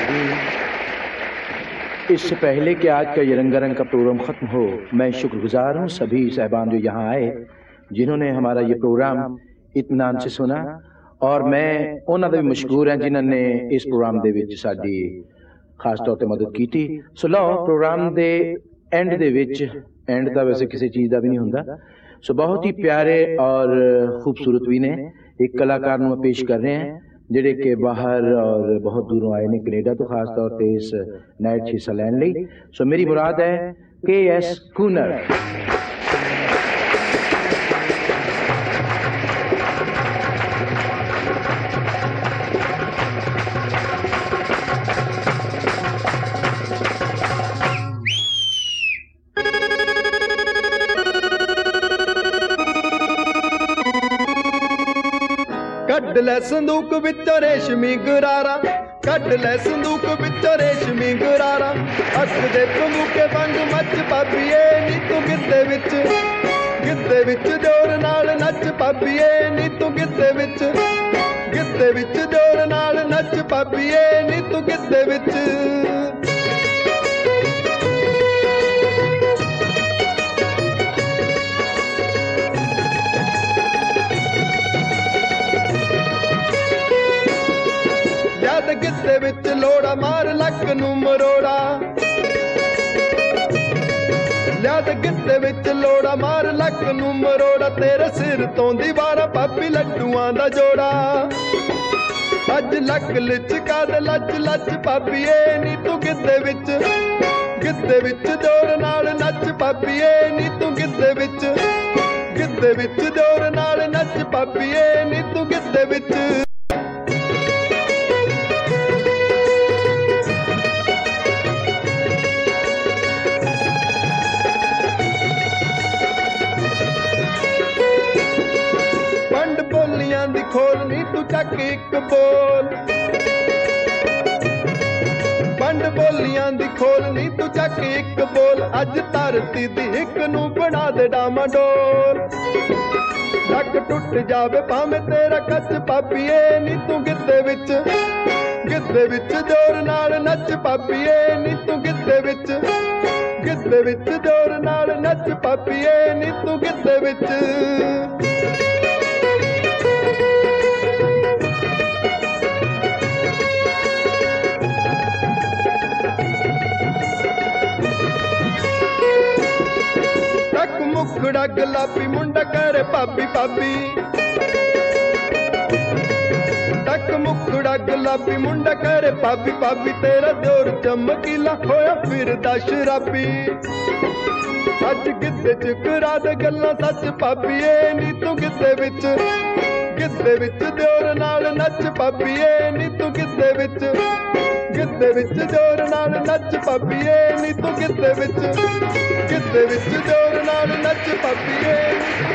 इससे पहले कि आज का ये रंगारंग का प्रोग्राम ख़त्म हो, मैं शुक्रगुजार हूँ सभी साहिबान जो यहाँ आए, जिन्होंने हमारा ये प्रोग्राम इत्मीनान से सुना। और मैं उन्होंने भी मशहूर हैं जिन्होंने इस प्रोग्राम दे विच साडी खास तौर पर मदद की थी। सो लो प्रोग्राम दे एंड दे विच, एंड दा वैसे किसी चीज़ का भी नहीं होंदा, सो बहुत ही प्यारे और खूबसूरत भी ने एक कलाकार नूं पेश कर रहे हैं ਜਿਹੜੇ कि बाहर और बहुत दूरों आए ने, कनेडा तो खास तौर पर इस नाइट हिस्सा लैन लई। सो मेरी मुराद है KS कूनर। ਕੱਢ ਲੈ ਸੰਦੂਕ ਵਿੱਚੋਂ ਰੇਸ਼ਮੀ ਗੁਰਾਰਾ, ਕੱਢ ਲੈ ਸੰਦੂਕ ਵਿੱਚੋਂ ਰੇਸ਼ਮੀ ਗੁਰਾਰਾ, ਅੱਖ ਦੇ ਪੰਗੂਕੇ ਵਾਂਗ ਮੱਚ ਪਾਪੀਏ ਨੀ ਤੂੰ ਗਿੱਧੇ ਵਿੱਚ ਜ਼ੋਰ ਨਾਲ ਨੱਚ ਪਾਪੀਏ ਨੀ ਤੂੰ ਗਿੱਧੇ ਵਿੱਚ ਜ਼ੋਰ ਨਾਲ ਨੱਚ ਪਾਪੀਏ ਨੀ ਤੂੰ ਗਿੱਧੇ ਵਿੱਚ। ਗਿੱਧੇ ਵਿੱਚ ਲੋੜਾ ਮਾਰ ਲੱਕ ਨੂੰ ਮਰੋੜਾ, ਲਿਆਦ ਗਿੱਧੇ ਵਿੱਚ ਲੋੜਾ ਮਾਰ ਲੱਕ ਨੂੰ ਮਰੋੜਾ, ਤੇਰੇ ਸਿਰ ਤੋਂ ਦੀਵਾਰਾਂ ਪਾਪੀ ਲੱਡੂਆਂ ਦਾ ਜੋੜਾ, ਅੱਜ ਲੱਕ ਲਿਚਕਾ ਦੇ ਲੱਚ ਲੱਚ ਪਾਪੀਏ ਨੀ ਤੂੰ ਗਿੱਧੇ ਵਿੱਚ ਜ਼ੋਰ ਨਾਲ ਨੱਚ ਪਾਪੀਏ ਨੀ ਤੂੰ ਗਿੱਧੇ ਵਿੱਚ ਜ਼ੋਰ ਨਾਲ ਨੱਚ ਪਾਪੀਏ ਨੀ ਤੂੰ ਗਿੱਧੇ ਵਿੱਚ। ਦੀ ਖੋਲ ਨੀ ਤੂੰ ਚੱਕ ਇੱਕ ਬੋਲ, ਪੰਡ ਬੋਲੀਆਂ ਦੀ ਖੋਲ ਨੀ ਤੂੰ ਚੱਕ ਇੱਕ ਬੋਲ, ਅੱਜ ਧਰਤੀ ਦੀ ਇੱਕ ਨੂੰ ਬਣਾ ਦੇ ਡਾਮਾਡੋਲ, ਲੱਕ ਟੁੱਟ ਜਾਵੇ ਭਾਵੇਂ ਤੇਰਾ ਕੱਚ ਪਾਪੀਏ ਨੀ ਤੂੰ ਗਿੱਧੇ ਵਿੱਚ ਜ਼ੋਰ ਨਾਲ ਨੱਚ ਪਾਪੀਏ ਨੀ ਤੂੰ ਗਿੱਧੇ ਵਿੱਚ ਜ਼ੋਰ ਨਾਲ ਨੱਚ ਪਾਪੀਏ ਨੀ ਤੂੰ ਗਿੱਧੇ ਵਿੱਚ। ਮੁਖੜਾ ਗੁਲਾਬੀ ਮੁੰਡਾ ਕਰੇ ਭਾਬੀ ਟੱਕ ਮੁਖੜਾ ਗੁਲਾਬੀ ਮੁੰਡਾ ਕਰੇ ਭਾਬੀ, ਤੇਰਾ ਦਿਓਰ ਚਮਕੀਲਾ ਹੋਇਆ ਫਿਰਦਾ ਸ਼ਰਾਬੀ, ਅੱਜ ਗਿੱਧੇ ਚ ਕਰਾ ਦੇ ਗੱਲਾਂ ਸੱਚ ਭਾਬੀਏ ਨੀ ਤੂੰ ਗਿੱਧੇ ਵਿੱਚ ਦਿਓਰ ਨਾਲ ਨੱਚ ਭਾਬੀਏ ਨੀ ਤੂੰ ਗਿੱਧੇ ਵਿੱਚ ਜ਼ੋਰ ਨਾਲ ਨੱਚ ਭਾਬੀਏ ਨੀ ਤੂੰ ਗਿੱਧੇ ਵਿੱਚ ਜ਼ੋਰ ਨਾਲ ਨੱਚ ਭਾਬੀਏ।